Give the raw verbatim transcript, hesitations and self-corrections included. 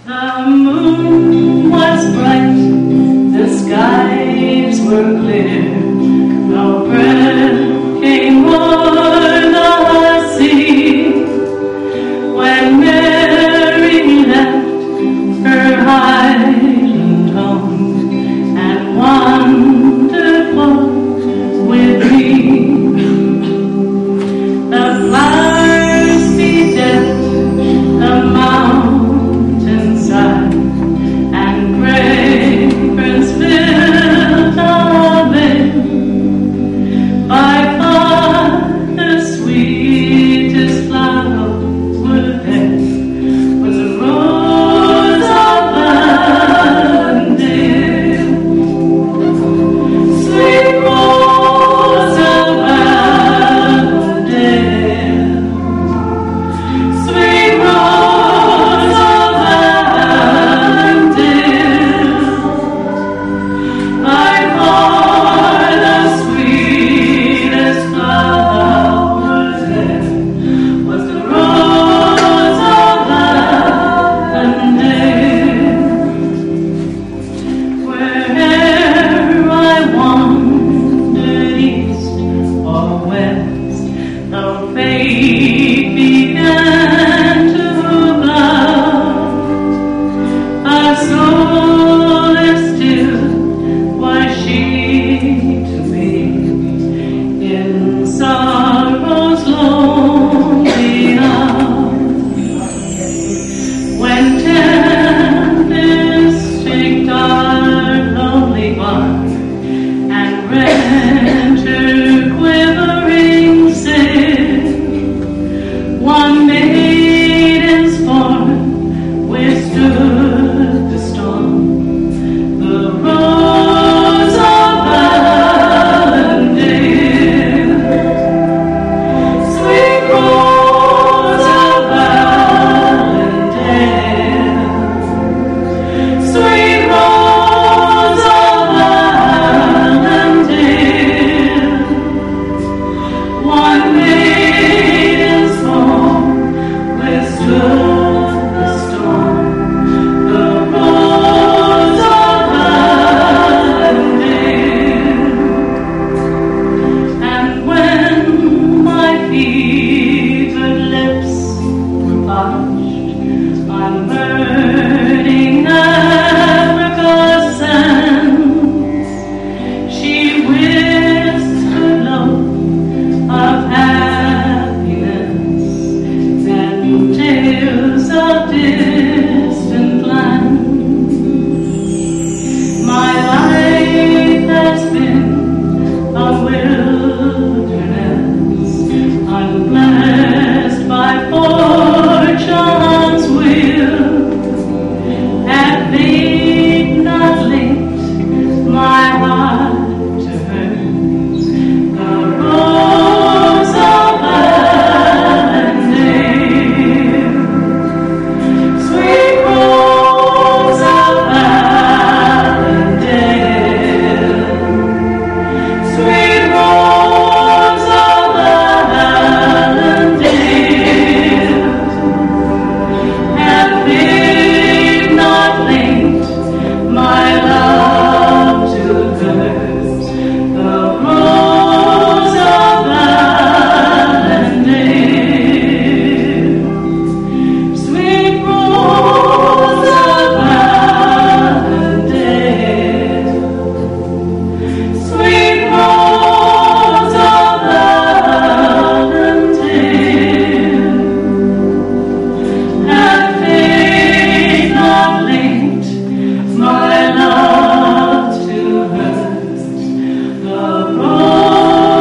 The moon was bright, the skies were clear, no breath came o'er the sea. When Mary left her highland home and wandered forth with me, the flowers bedecked the mountain side, and fragrance filled the vale. By far the sweetest flower there was a rose of Avondale. Sweet rose of Avondale, sweet rose of Avondale, by far the sweetest flower there was the rose of Avondale. Where'er I wandered, east or west, the fate began to blow. A soul as still was she to me in sorrow's lonely hour. When tempest shaked our lonely bark and rent her quivering sail, one maiden's form withstood the storm, the rose of Avondale. Sweet rose of Avondale, sweet rose of Avondale, one maiden's form withstood the storm, the rose of Avondale. And when my fevered lips were parched on